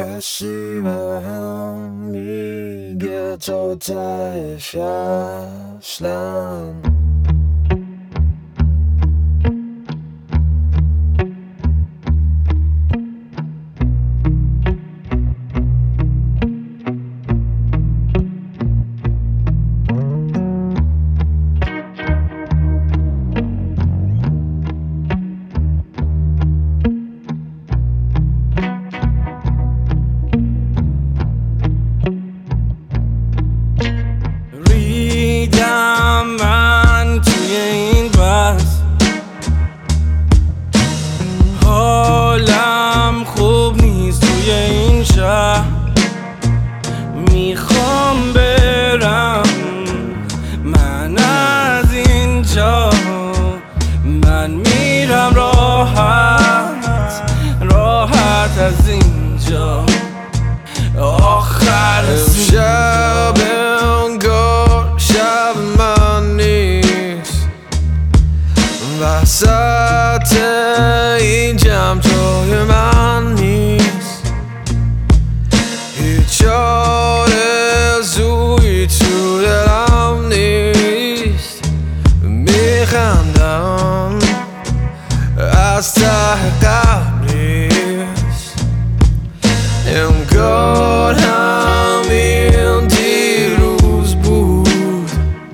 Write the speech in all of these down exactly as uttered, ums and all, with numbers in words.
حسی بهم میگه تو تهش اصلم من توی این بس حالم خوب نیست توی این شهر میخوام برم من از اینجا من میرم راحت راحت از اینجا آخر شب وسط این جمع جای من نیست هیچ آرزویی تو دلم نیست میخندم از ته قلب نیست انگار همین دیروز بود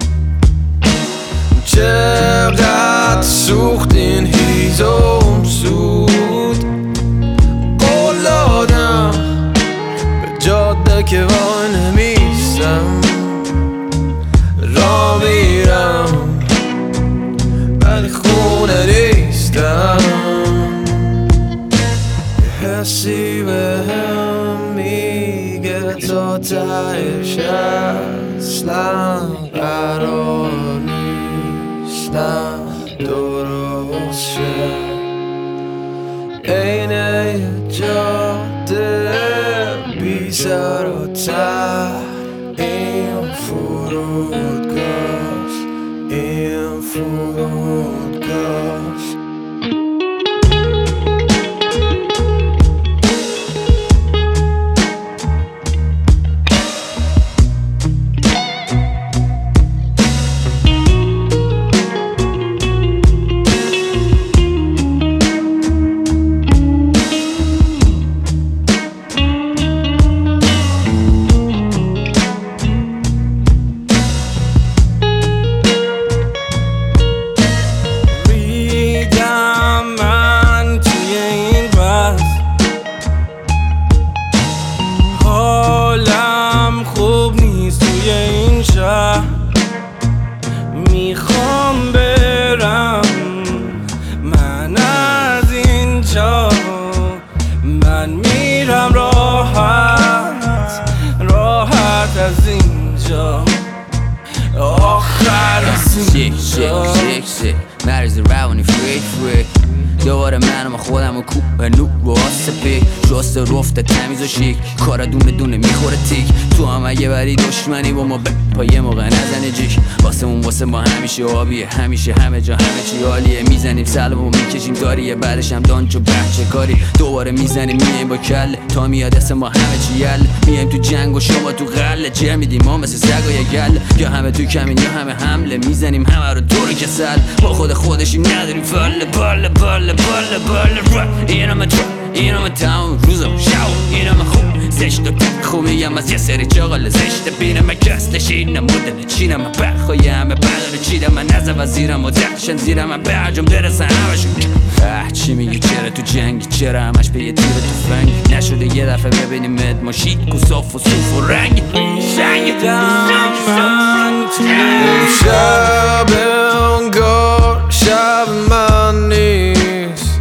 چقدر سوخت این هیزم سود قول دادم به جاده که وای نمیستم را میرم ولی خونه نیستم یه حسی بهم میگه تا تهش اصلا قرار نیستم درست شه عین جاده بی سر و ته این فرودگاهست این فرودگاهست میخوام برم من از اینجا من میرم راحت راحت از اینجا آخر از اینجا مرز روانی فریک فریک دوباره منم خودم و کوب و نوب و آسپی شسته رفته تمیز و شیک کارا دونه دونه میخوره تیک تو هم اگه بری دشمنی با ما ب پا یه موقع نزنه جیک واسه اون واسه ما همیشه آبیه همیشه همه جا همه چی عالیه میزنیم سلام و میکشیم داریه بعدش هم دانچ و بچه کاری دوباره میزنیم میایم با کله تا میاد اسم ما همه چی یله میایم تو جنگ و شما تو غله جر میدیم ما مثل سگای گله یا همه تو کمین یا همه حمله میزنیم همه رو دور کسل با خود خودشیم نداریم فله باله باله باله باله را اینم درا اینم تمام روزم شو اینم خوب زشت و خوب میگم از یه سری چاقال زشت بینم کستش اینم مدل چینم برخوای همه بدر چیدم من نزم وزیرم و درشن زیرم من برجم درسه همشون اه چی میگی چرا تو جنگ چرا همش به یه تیر توفنگ نشده یه دفعه ببینیم مد ماشید کو صاف و صوف و رنگ سنگ من شب انگار شب من نیست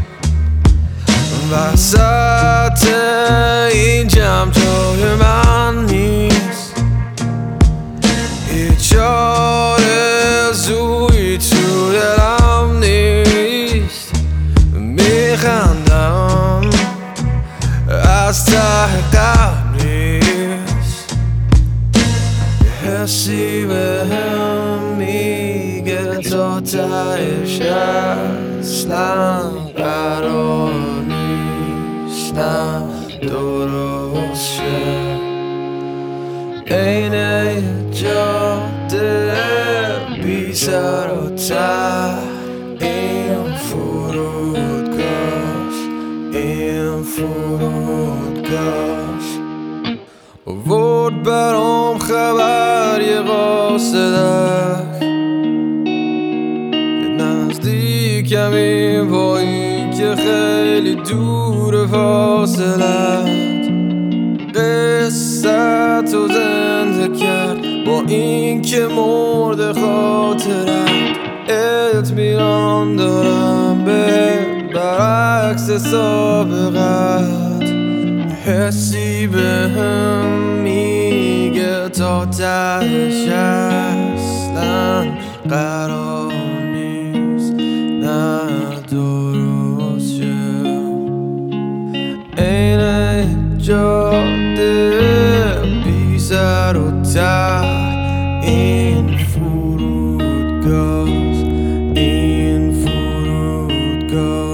وسط این جمع جای من نیست هیچ آرزویی تو دلم نیست میخندم از ته قلب نیست یه حسی بهم میگه تا تهش اصلا قرار نیستم درست درست شه. عین جاده بی سر و ته، این فرودگاهش، این فرودگاهش. آورد برام خبر یه قاصدک، یه نزدیکم این با این که خیلی دور فاصلت. قصه تو زنده کرد با این که مرد خاطرت. اطمینان دارم به برعکس سابقت، حسی به هم میگه تا تهش اصلا قرار نیست نه درست شه. عین جاده بی سر و ته، این فرودگاه، این فرودگاه.